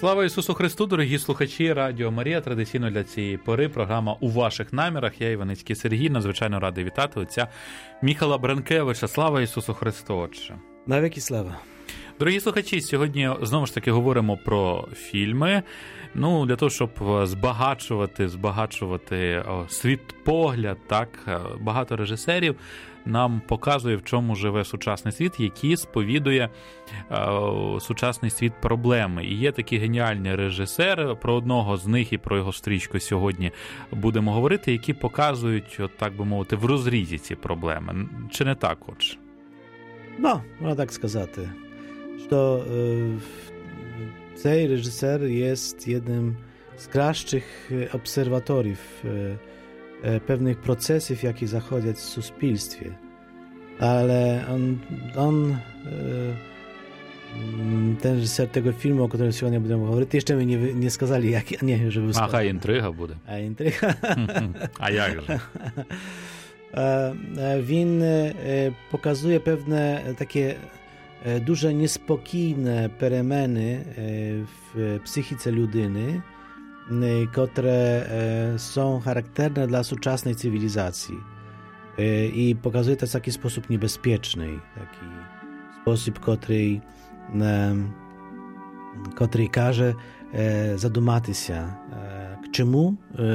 Слава Ісусу Христу, дорогі слухачі Радіо Марія. Традиційно для цієї пори програма «У ваших намірах». Я, Іваницький Сергій, надзвичайно радий вітати отця Міхала Бранкевича. Слава Ісусу Христу, Отче! Навіки слава! Дорогі слухачі, сьогодні знову ж таки говоримо про фільми. Для того, щоб збагачувати світогляд, так, багато режисерів нам показує, в чому живе сучасний світ, який сповідує сучасний світ проблеми. І є такі геніальні режисери, про одного з них і про його стрічку сьогодні будемо говорити, які показують, так би мовити, в розрізі ці проблеми. Чи не так, Отже? Можна так сказати, що цей режисер є одним з кращих обсерваторів pewnych procesów, jakie zachodzą w suspilstwie. Ale ten reżyser tego filmu, o którym сьогодні будемо говорити, ще ми не сказали, як, не, żeby сказати. Хай інтрига буде. А інтрига? А як же? Він показує певне таке дуже неспокійне перемени w psychice людини, które są charakterne dla współczesnej cywilizacji i pokazuje to w taki sposób niebezpieczny, taki sposób, który każe zadumać się, k czemu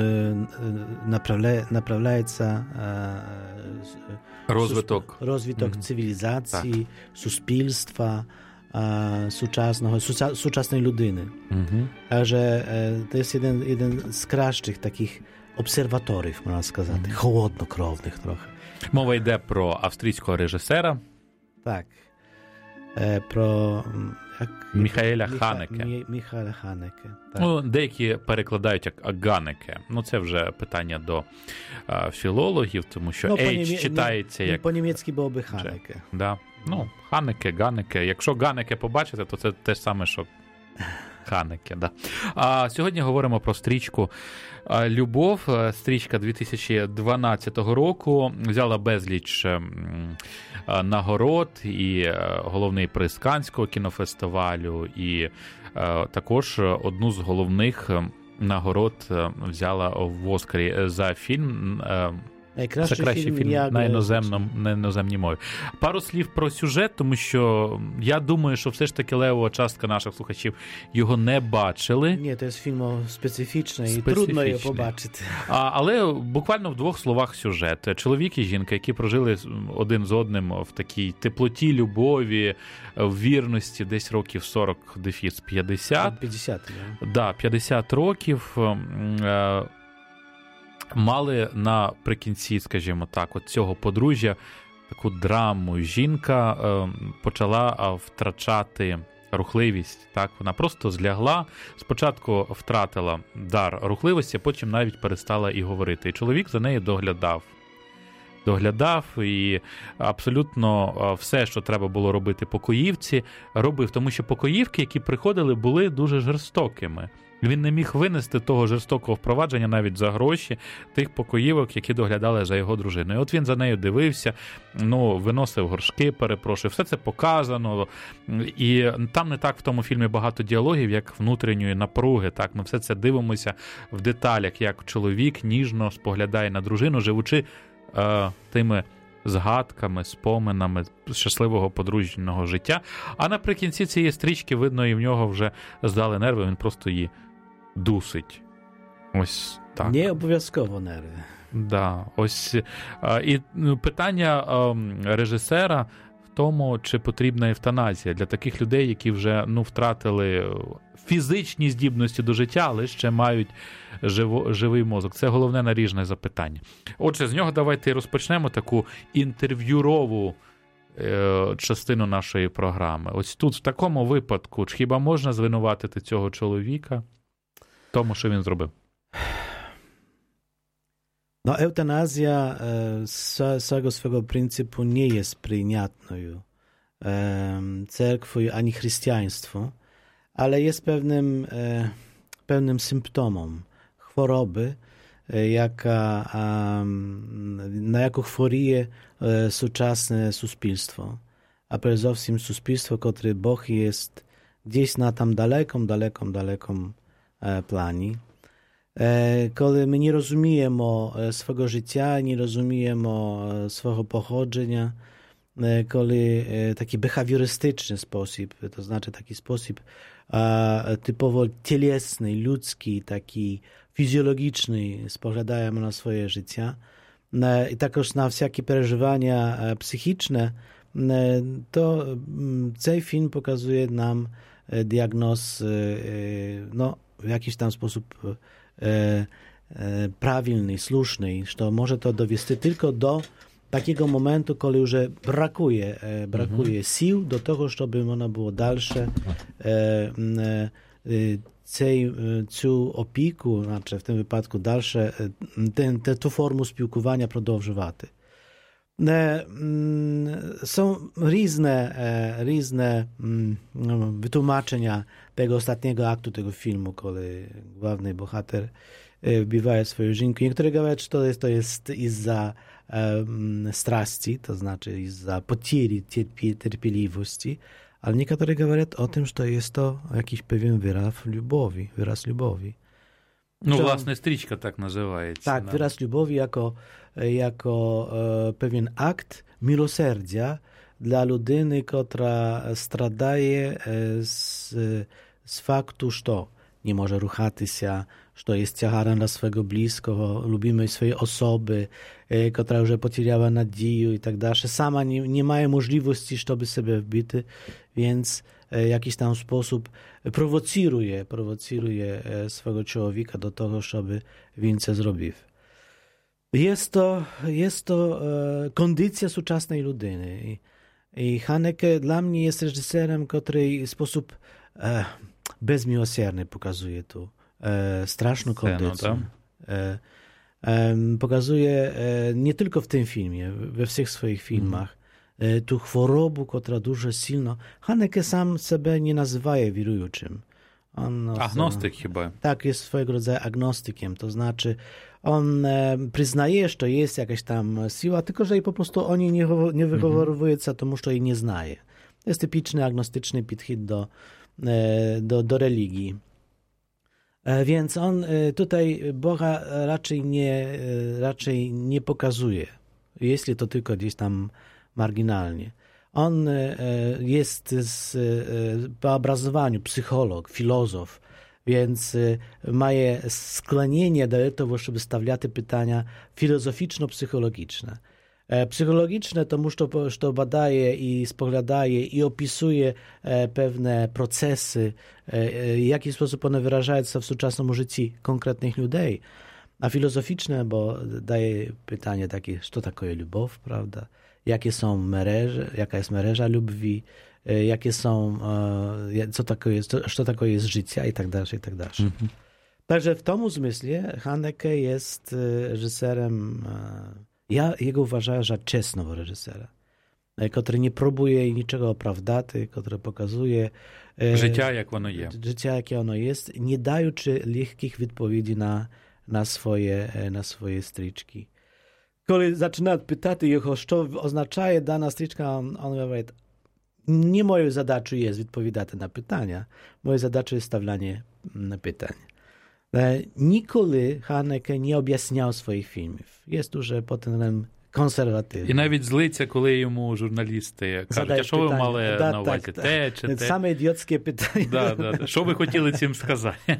naprawляється розвиток cywilizacji, суспільства, сучасної людини. Także to jest jeden z krащих takich obserwatorів, можна сказати, холоднокровних трохи. Мова йде про австрійського режисера. Так. Про Міхаеля Ханеке. Міхаеля Ханеке. Так. Деякі перекладають як Ганеке. Це вже питання до філологів, тому що H читається як... По-німецьки було би Ханеке. Да. Ханеке, Ганеке. Якщо Ганеке побачите, то це те ж саме, що Ханеке. Да. А сьогодні говоримо про стрічку «Любов». Стрічка 2012 року. Взяла безліч нагород і головний приз Каннського кінофестивалю, і також одну з головних нагород взяла в Оскарі за фільм. Це кращий фільм на іноземній мові. Пару слів про сюжет, тому що я думаю, що все ж таки левова частка наших слухачів його не бачили. Ні, це фільм специфічний і трудно його побачити. Але буквально в двох словах сюжет. Чоловік і жінка, які прожили один з одним в такій теплоті, любові, в вірності, десь років 40-50. 50, да, 50 років. Мали наприкінці, скажімо так, от цього подружжя таку драму. Жінка почала втрачати рухливість. Так? Вона просто злягла, спочатку втратила дар рухливості, а потім навіть перестала і говорити. І чоловік за нею доглядав і абсолютно все, що треба було робити покоївці, робив. Тому що покоївки, які приходили, були дуже жорстокими. Він не міг винести того жорстокого впровадження навіть за гроші тих покоївок, які доглядали за його дружиною. От він за нею дивився, виносив горшки, все це показано. І там не так в тому фільмі багато діалогів, як внутрішньої напруги. Так, ми все це дивимося в деталях, як чоловік ніжно споглядає на дружину, живучи тими згадками, споминами щасливого подружнього життя. А наприкінці цієї стрічки, видно, і в нього вже здали нерви, він просто її дусить. Ось так. Не обов'язково нерви. Да, ось. І питання режисера в тому, чи потрібна евтаназія для таких людей, які вже втратили фізичні здібності до життя, але ще мають живий мозок. Це головне наріжне запитання. Отже, з нього давайте і розпочнемо таку інтерв'юрову частину нашої програми. Ось тут, в такому випадку, хіба можна звинуватити цього чоловіка в тому, що він зробив? Eutanazja z całego swego pryncypu nie jest przyjętną cerkwią ani chrześcijaństwu, ale jest pewnym symptomem choroby, na jaką choruje współczesne suspilstwo. A przede wszystkim suspilstwo, które Bóg jest gdzieś na tam dalekom planie. Коли ми не розуміємо свого життя, не розуміємо свого походження, коли такий бехавіористичний спосіб, то значить такий спосіб typowo cielesny, ludzki, taki fizjologiczny spoglądamy na swoje życie i також на всякі переживання psychiczne, to цей фільм показує нам діагноз, no, w jakiś tam sposób prawilny, słuszny, że może to dowieść tylko do takiego momentu, kiedy już brakuje sił do tego, żeby można było dalsze цю опіку, znaczy w tym wypadku dalsze, tę formę spілкування продовжувати. Są różne wytłumaczenia tego ostatniego aktu tego filmu, kiedy główny bohater wbiwa swoją żonę. Niektórzy mówią, że to jest izza strasti, to znaczy izza potieri cierpliwości, ale niektórzy mówią o tym, że jest to jakiś pewien wyraz lubowi. No własne sтрічка tak nazywa się. Tak, no. Wyraz lubowi jako pewien akt miłosierdzia dla ludiny, która stradaje z faktu, że nie może ruchać się, że jest ciężarem dla swojego bliskiego, lubimy swojej osoby, która już poтеряła nadzieję i tak dalej. Sama nie ma możliwości, żeby sobie wbić, więc w jakiś tam sposób prowociruje swego człowieka do tego, żeby więcej zrobił. Jest to kondycja współczesnej ludyny. I Haneke dla mnie jest reżyserem, który w sposób bezmiłosierny pokazuje tu straszną kondycję. Pokazuje nie tylko w tym filmie, we wszystkich swoich filmach, tu chorobę, która dużo silno. Haneke sam siebie nie nazywa wirującym. Agnostyk chyba. Tak, jest swojego rodzaju agnostykiem, to znaczy on przyznaje, że jest jakaś tam siła, tylko że jej po prostu o niej nie wychowuje się, to że jej nie znaje. To jest typiczny agnostyczny podchód do religii. Więc on tutaj Boga raczej nie pokazuje, jeśli to tylko gdzieś tam marginalnie. On jest po obrazowaniu psycholog, filozof, więc ma sklonienie do tego, żeby stawiać pytania filozoficzno-psychologiczne. Psychologiczne to że badaje i spoglądaje i opisuje pewne procesy, w jaki sposób one wyrażają się w współczesnym życiu konkretnych ludzi. A filozoficzne, bo daje pytanie takie, co takoje lubow, prawda? Jakie są mreże, jaka jest mreża lubwi, jakie są, co takoje jest życie i tak dalej, i tak dalej. Także w tym zmyśle Haneke jest reżyserem, ja jego uważam za czesnego reżysera, który nie próbuje niczego opravdać, który pokazuje życia, jak ono jest. Życia, jakie ono jest, nie daючи lekkich odpowiedzi na swoje stryczki. Kiedy zaczyna pytać jego, co oznacza dana stryczka, on mówi, nie moją zadачą jest odpowiadać na pytania, moją zadачą jest stawianie pytań. Nigdy Haneke nie objaśniał swoich filmów. Jest tu, że potem konserwatywny. І навіть злиться, коли йому журналісти кажуть, а що ви мали на увазі? Те чи те? Саме ідіотське питання. Що ви хотіли цим сказати?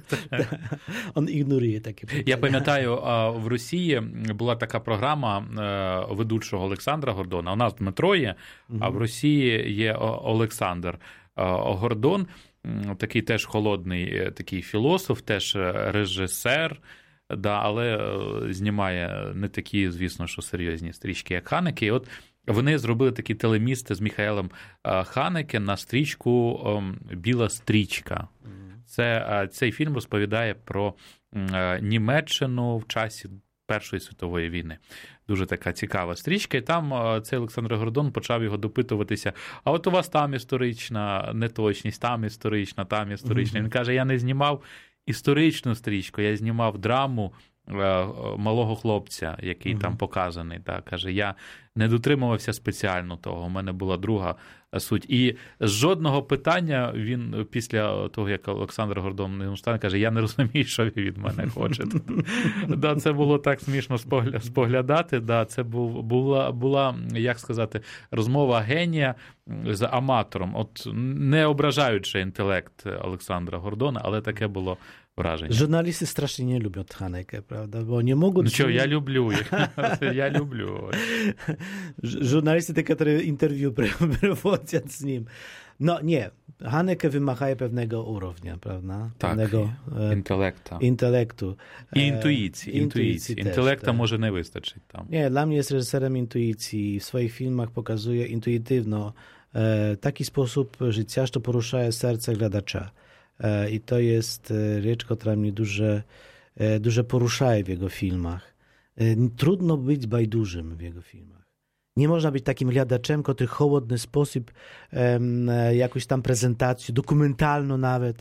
Він ігнорує такі питання. Я пам'ятаю, в Росії була така програма ведучого Олександра Гордона. У нас в Дмитро є, а в Росії є Олександр Гордон, такий теж холодний такий філософ, теж режисер, да, але знімає не такі, звісно, що серйозні стрічки, як Ханеке. І от вони зробили такі телемісти з Міхаелем Ханеке на стрічку «Біла стрічка». Цей фільм розповідає про Німеччину в часі Першої світової війни. Дуже така цікава стрічка. І там цей Олександр Гордон почав його допитуватися, а от у вас там історична неточність, там історична, там історична. Він каже, я не знімав історичну стрічку, я знімав драму малого хлопця, який там показаний. Каже, я не дотримувався спеціально того, у мене була друга суть. І з жодного питання він після того, як Олександр Гордон не стане, каже, я не розумію, що ви від мене хочете. Це було так смішно споглядати. Це була, як сказати, розмова генія з аматором. От не ображаючи інтелект Олександра Гордона, але таке було враження. Журналісти страшно не люблять Ханеке, правда? Бо не можуть... Ну що, я люблю їх. Я люблю. Журналісти, які інтерв'ю проводять з ним. No nie, Haneke wymagaje pewnego urovnia, prawda? Pewnego intelektu. I intuicji. Intelekta też, może nie wystarczyć tam. Nie, dla mnie jest reżyserem intuicji. W swoich filmach pokazuje intuitywno taki sposób życia, że porusza serce gledacza. I to jest rzecz, która mnie dużo porusza w jego filmach. Trudno być bajdużym w jego filmach. Nie można być takim глядачем, który w chłodny sposób jakąś tam презентацію, документально навіть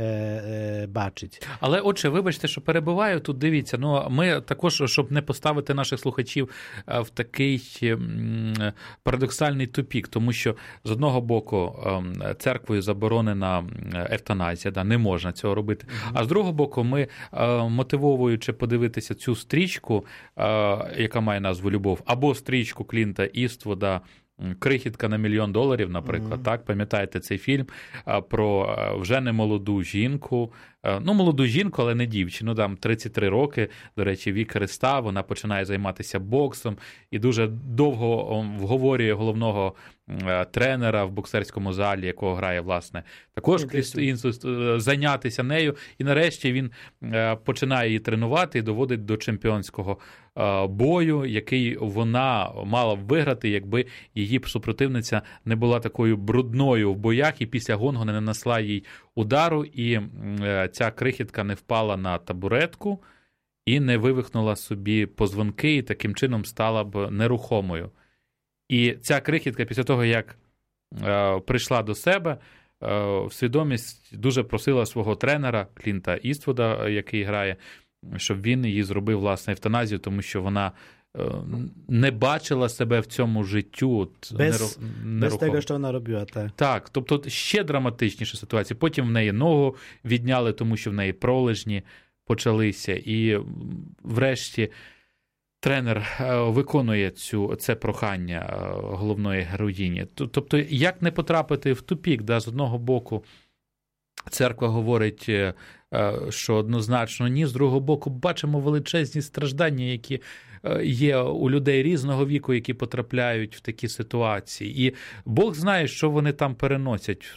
бачить. Але, отже, вибачте, що перебиваю, тут дивіться, ми також, щоб не поставити наших слухачів в такий парадоксальний тупік, тому що з одного боку церквою заборонена евтаназія, не можна цього робити, а з другого боку ми, мотивовуючи подивитися цю стрічку, яка має назву «Любов», або стрічку Клінта Іствуда «Крихітка на $1 мільйон», наприклад, так, пам'ятаєте цей фільм про вже не молоду жінку, молоду жінку, але не дівчину, там 33 роки, до речі, вік Христа, вона починає займатися боксом і дуже довго вговорює головного тренера в боксерському залі, якого грає, власне, також зайнятися нею, і нарешті він починає її тренувати і доводить до чемпіонського бою, який вона мала б виграти, якби її супротивниця не була такою брудною в боях і після гонгу не нанесла їй удару, і ця крихітка не впала на табуретку і не вивихнула собі позвонки, і таким чином стала б нерухомою. І ця крихітка після того, як прийшла до себе, в свідомість дуже просила свого тренера Клінта Іствуда, який грає, щоб він її зробив, власне, евтаназію, тому що вона не бачила себе в цьому життю. Без того, що вона робила. Так, тобто ще драматичніша ситуація. Потім в неї ногу відняли, тому що в неї пролежні почалися. І врешті тренер виконує це прохання головної героїні. Тобто, як не потрапити в тупік, з одного боку, церква говорить, що однозначно ні, з другого боку, бачимо величезні страждання, які є у людей різного віку, які потрапляють в такі ситуації. І Бог знає, що вони там переносять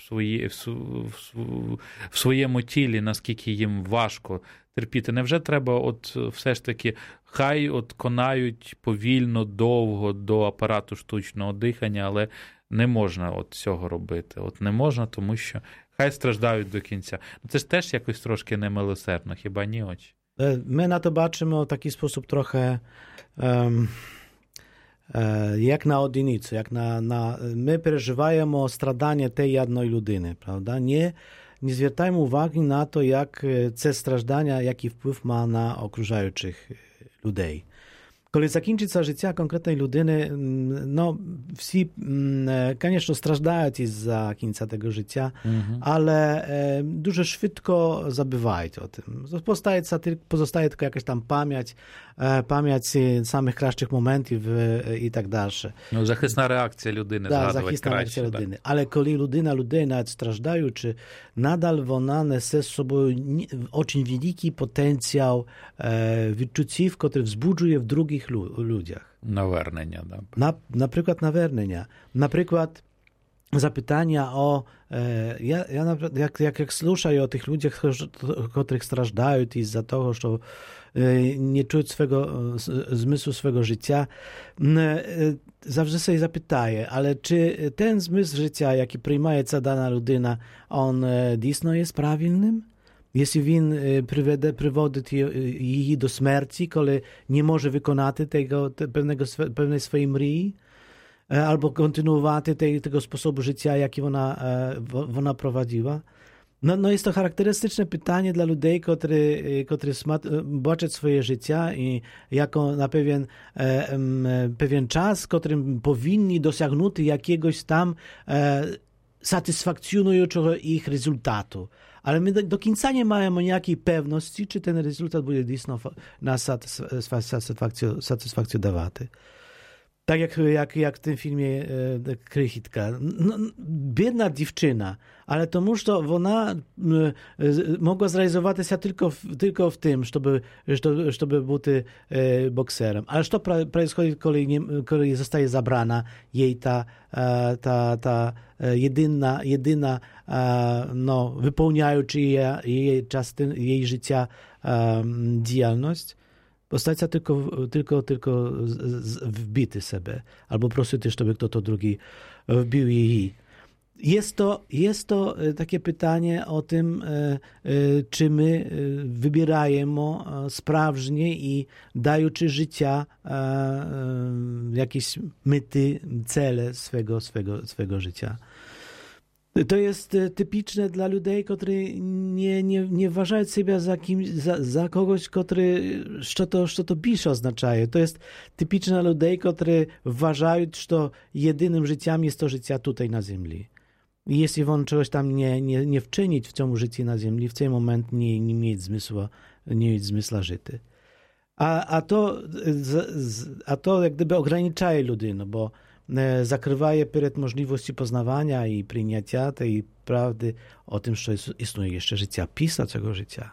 в своєму тілі, наскільки їм важко терпіти. Невже треба все ж таки, хай конають повільно, довго до апарату штучного дихання, але не можна цього робити. Не можна, тому що хай страждають до кінця. Це ж теж якось трошки немилосердно, хіба ні, очі? My na to baczymy w taki sposób trochę jak na одиницю, my przeżywamy stradanie tej jednej ludyny, prawda? Nie zwracajmy uwagi na to, jak te stраждання, jaki wpływ ma na okrużających ludzi. Коли закінчиться життя конкретної людини, всі, звісно, страждають із-за кінця того життя, але дуже швидко забувають о tym. Pozostaje tylko jakaś tam pamięć самих кращих моментів і так далі. Захисна реакція людини, згадувати краще. Людини. Але коли людина навіть страждаючи, надal вона несе з собою дуже великий потенціал відчуттів, який взбуджує в других людях. Навернення, так. Наприклад, навернення. Наприклад, zapytania o... Jak słuchaję o tych ludziach, których stражdają i tego, że nie czują zmysłu swego życia, zawsze sobie zapytaję, ale czy ten zmysł życia, jaki przyjmuje dana ludyna, on dійсно jest prawilnym? Jeśli він приводить її до смерті, коли не може виконати певної своєї мрії, albo kontynuować tego sposobu życia, jaki ona prowadziła. No jest to charakterystyczne pytanie dla ludzi, którzy bачать swoje życia i jako na pewien czas, którym powinni dosięgnąć jakiegoś tam satysfakcjonującego ich rezultatu. Ale my do końca nie mamy jakiej pewności, czy ten rezultat będzie dійсно nas satysfakcję dawaty. Tak jak w tym filmie Krychitka. No, biedna dziewczyna, ale to ona mogła zrealizować się tylko w tym, żeby być bokserem. Ale co происходит, kiedy zostaje zabrana jej ta jedyna wypełniająca jej życia działalność? Postacia tylko wbity sobie, albo prosi też, żeby kto to drugi wbił jej. Jest to takie pytanie o tym, czy my wybieramy sprawnie i dając życia jakieś mety, cele swego życia. To jest typiczne dla ludzi, którzy nie uważają siebie za kogoś, który co to pisze oznacza. To jest typiczne dla ludzi, którzy uważają, że jedynym życiem jest to życie tutaj na ziemi. I jeśli on czegoś tam nie wczynić w tym życiu na ziemi, w ten moment nie mieć zmysła żyty. A to jak gdyby ogranicza ludzi, no bo zakrywaje przed możliwości poznawania i przyjęcia tej prawdy o tym, że istnieje jeszcze życie pisa tego życia.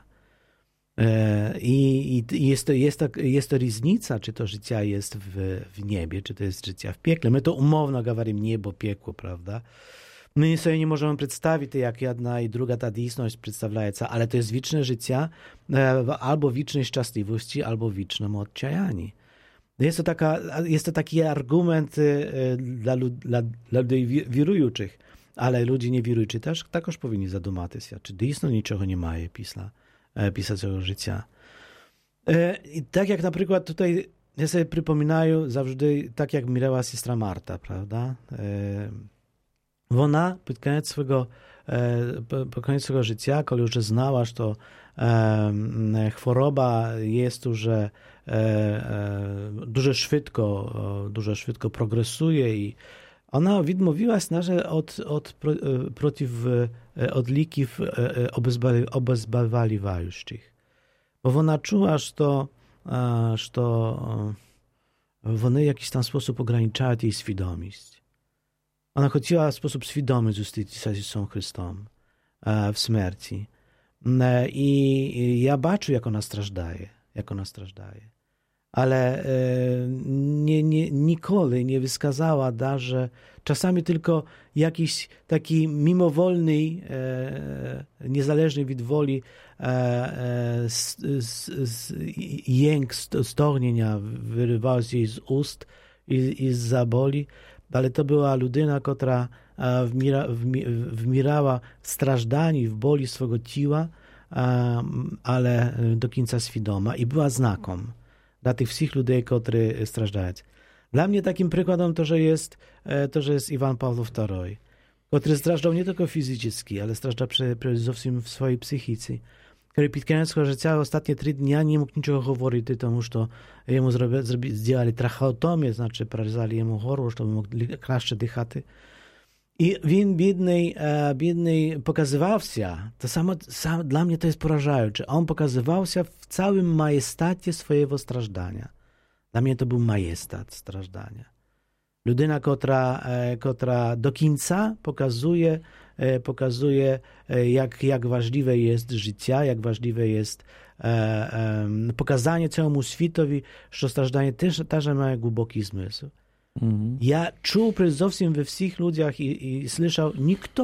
I jest to różnica, czy to życie jest w niebie, czy to jest życie w piekle. My to umowno mówimy niebo, piekło, prawda? My sobie nie możemy przedstawić, jak jedna i druga ta dійсność przedstawia, ale to jest wieczne życie, albo wiecznej szczęśliwości, albo wiecznym odчаянии. Jest to taki argument dla ludzi wierujących, ale ludzie niewierujący też takoż powinni zadumać się, czy dійсно niczego nie mają pisa tego życia. I tak jak na przykład tutaj, ja sobie przypominaję zawsze, tak jak mirała siostra Marta, prawda? Ona pod koniec swego życia, kiedy już znała, że to choroba jest już дуже szybko progresuje i ona odmówiła się od leków obezwładywających. Bo ona czuła, że one w jakiś tam sposób ograniczają jej świadomość. Ona chciała w sposób świadomy zostać z Jezusem Chrystusem w śmierci. I ja baczę, jak ona strażdaje. Ale nigdy nie wyskazała że czasami tylko jakiś taki mimowolny, niezależny od woli jęk stognienia wyrywał się jej z ust i z zaboli, ale to była ludyna, która wmierała w strażdaniu, w boli swego ciała, ale do końca świadoma i była znakom dla tych wszystkich ludzi, którzy strażdają. Dla mnie takim przykładem to, że jest Iwan Paweł II, który strażdał nie tylko fizycznie, ale strażdał przede wszystkim w swojej psychice. Który pod koniec swojego życia ostatnie 3 dni nie mógł niczego mówić, потому что jemu сделали tracheotomię, znaczy przeryzali jemu chorobę, żeby mógł lepiej dychać. I він, biedny, pokazywał się, to samo dla mnie to jest porażające, on pokazywał się w całym majestacie swojego strażdania. Dla mnie to był majestat strażdania. Ludyna, która do końca pokazuje jak ważliwe jest życie, jak ważliwe jest pokazanie całemu światowi, że strażdanie też ma głęboki zmysł. Mm-hmm. Ja czuł przede wszystkim we wszystkich ludziach i słyszał, nikt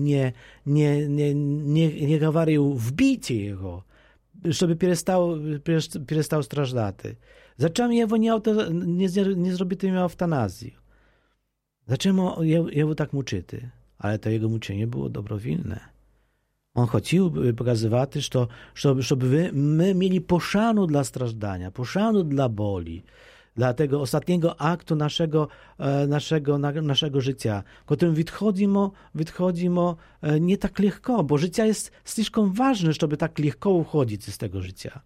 nie mówił wbicie jego, żeby przestał strażdać. Dlaczego jego nie zrobi tym eutanazji? Dlaczego jego tak muczyty? Ale to jego muczenie było dobrowolne. On chciał pokazywać, żeby my mieli poszanu dla strażdania, poszanu dla boli, dla tego ostatniego aktu naszego życia, w którym wychodzimy nie tak lekko, bo życie jest слишком ważne, żeby tak lekko uchodzić z tego życia.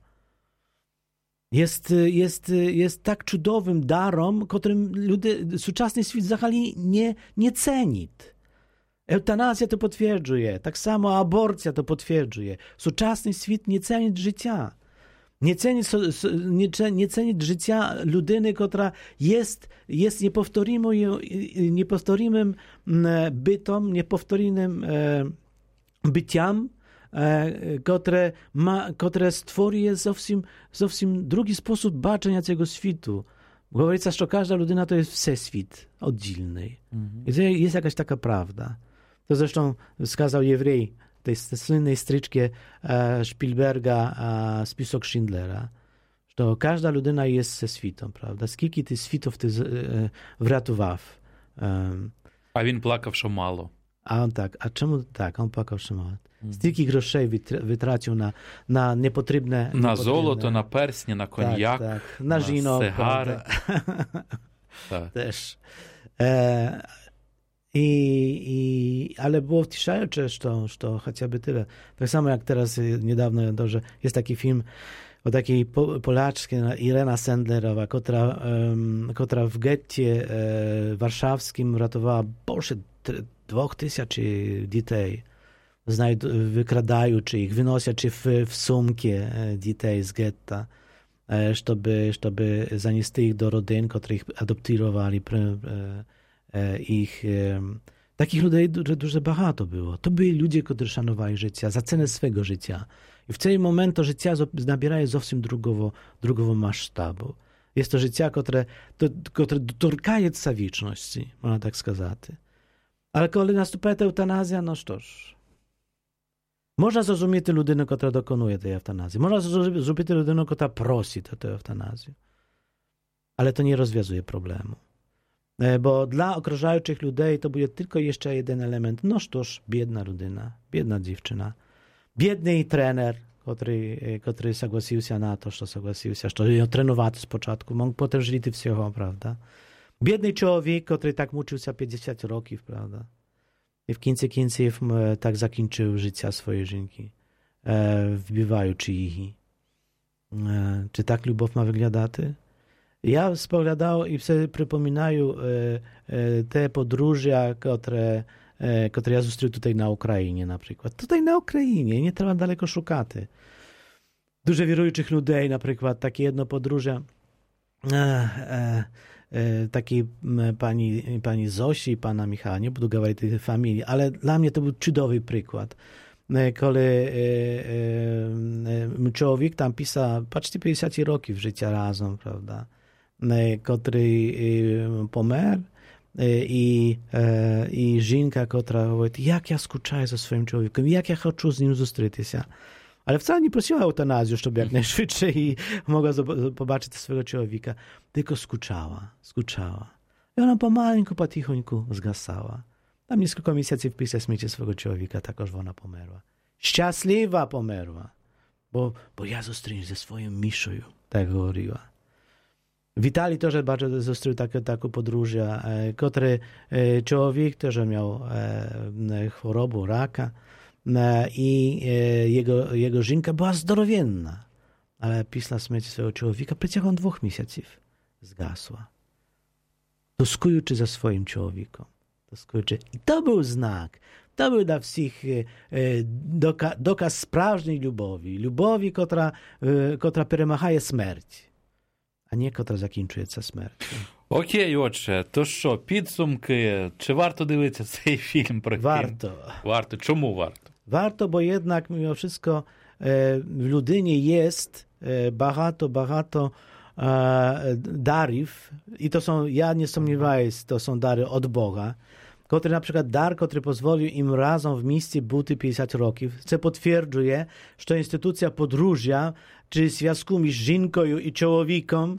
Jest tak cudowym darom, którym ludzie, współczesny świat zachali nie ceni. Eutanazja to potwierdzuje, tak samo aborcja to potwierdzuje. Współczesny świat nie ceni życia. Nie ceni życia ludyny, która jest niepowtórnym bytom, niepowtórnym byciam, które stworzy zowsім drugi sposób baczenia tego światu. Mówić, że każda ludyna to jest wszechświat oddzielny. Jest jakaś taka prawda. To zresztą wskazał Jewrej tej słynnej stryczkie Spielberga Spisok Schindlera, że każda ludyna jest ze świtą, prawda? Скільки tych świtów ty wratował. A він плакав, що мало. A on tak, a czemu tak? On płakał, że mało. Стільки грошей wytracił na niepotrzebne... Na złoto, na persnie, na konjak, tak. Na żino, cygary. Tak. Też. Ale było wciszające, że chociażby tyle. Tak samo jak teraz niedawno, że jest taki film o takiej Polaczce, Irena Sendlerowa, która w getcie warszawskim ratowała больше 2000 dzieci. Wykradają, czy ich wynoszą, czy w sumkie dzieci z getta, żeby zanieść ich do rodzin, które ich adoptowali. Takich ludzi dużo багато było. To byli ludzie, którzy szanowali życia za cenę swego życia. I w tym momencie to życie nabieraje zowsім drugiego masштабу. Jest to życie, które dotykaється wieczności, można tak сказати. Ale kiedy następuje eutanazja, no cóż. Można zrozumieć ludzinę, która dokonuje tej eutanazji. Można zrozumieć ludzinę, która prosi o tę eutanazję. Ale to nie rozwiązuje problemu. Bo dla okrużających ludzi to będzie tylko jeszcze jeden element. No cóż, biedna ludyna, biedna dziewczyna, biedny trener, który zgodził się na to, że ją trenować z początku, mógł potem żyć wszystkiego, prawda? Biedny człowiek, który tak muczył się 50 roków, prawda? I w końcu tak zakończył życie swojej żonki, wbywając ich. Czy tak любов ma wyglądać? Ja spoglądał i sobie przypominają te podróże, które ja zobaczyłem tutaj na Ukrainie na przykład. Tutaj na Ukrainie, nie trzeba daleko szukać. Dużo wierujących ludzi, na przykład takie jedno podróże takiej pani Zosi i pana Michała, nie budu mówić tej familii, ale dla mnie to był cudowny przykład. Kiedy człowiek tam pisał, patrzcie, 50 roków życia razem, prawda? Który pomer i żonka, która mówi, jak ja skучаю za swoim człowiekiem, jak ja chcę z nim zobaczyć się. Ale wcale nie prosiła eutanazji, żeby jak najszybciej i mogła zobaczyć swojego człowieka, tylko skучała. I ona pomalinku, potichonьку zgasała. Tam kilka miesięcy wpisać śmierci swojego człowieka, takoż ona pomerła. Szczęśliwa pomerła, bo ja zostanę ze swoją miszą, tak mówiła. Witali to, że bardzo zostrzył taką podróżę, który człowiek też miał chorobę, raka i jego żonka była zdrowienna, ale pisla śmierci swojego człowieka przeciągiem 2 miesięcy zgasła. Toskujący za swoim człowiekiem. I to był znak. To był dla wszystkich dokaz sprażnej lubowi, która перемагає смерть, а не котра закінчується смертю. Окей, отже, то що, підсумки, чи варто дивитися цей фільм про Варто. Чому варто? Warto, bo jednak mimo wszystko w ludynie jest багато darów i to są, ja nie sądziłem, to są dary od Boga, który na przykład dar, który pozwolił im razem w miejscu być 50 roków, co potwierdzuje, że instytucja podróża, czy związku między żonką i człowiekiem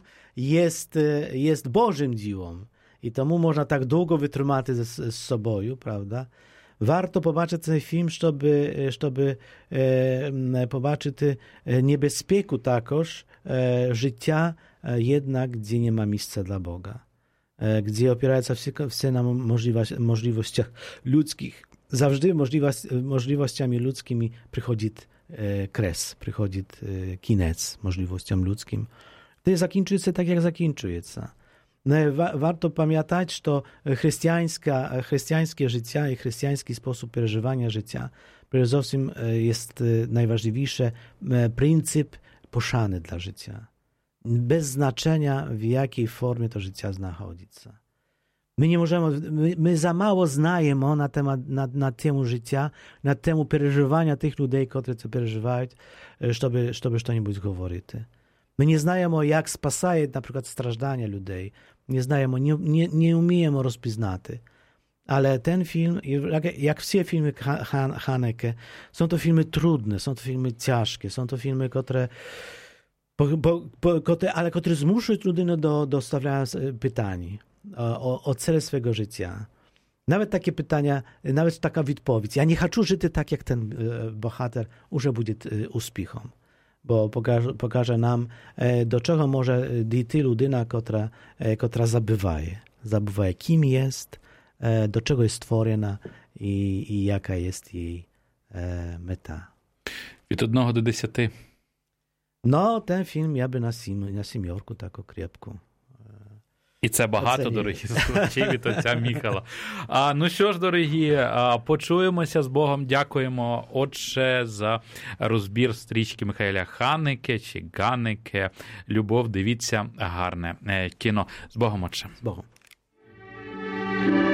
jest Bożym dziełem. I tomu można tak długo wytrzymać z sobą, prawda? Warto побачити цей фільм, щоб побачити небезпеку також життя, jednak gdzie nie ma miejsca dla Boga. Gdzie opierająca все na możliwościach ludzkich. Zawsze możliwościami ludzkimi przychodzi kres, przychodzi koniec możliwościom ludzkim. To zakończy się tak, jak zakończuje się. Warto pamiętać, że chrześcijańskie życie i chrześcijański sposób przeżywania życia przede wszystkim jest najważniejszy pryncyp poszany dla życia. Bez znaczenia, w jakiej formie to życie znajduje się. My nie możemy, my za mało znajemy na temu życia, na temu przeżywania tych ludzi, którzy to przeżywają, żeby coś mówić. My nie znajemy, jak spasaje na przykład strażdania ludzi. Nie znajemy, nie umiemy rozpoznać. Ale ten film, jak wszystkie filmy Haneke, są to filmy trudne, są to filmy ciężkie, są to filmy, które zmuszają ludzinę do stawiania pytań o cel swego życia. Nawet takie pytania, nawet taka odpowiedź. Ja nie chcę żyć tak, jak ten bohater, już będzie uspechom. Bo pokaże nam, do czego może dojść ludyna, która zabywa, kim jest, do czego jest stworzona i jaka jest jej meta. Від 1 до 10. No, ten film ja by na 7 таку крепку. І це багато, дорогі слухачі, від отця Міхала. Ну що ж, дорогі, почуємося з Богом. Дякуємо, Отче, за розбір стрічки Михайла Ханеке чи Ганеке. Любов, дивіться, гарне кіно. З Богом, Отче. З Богом.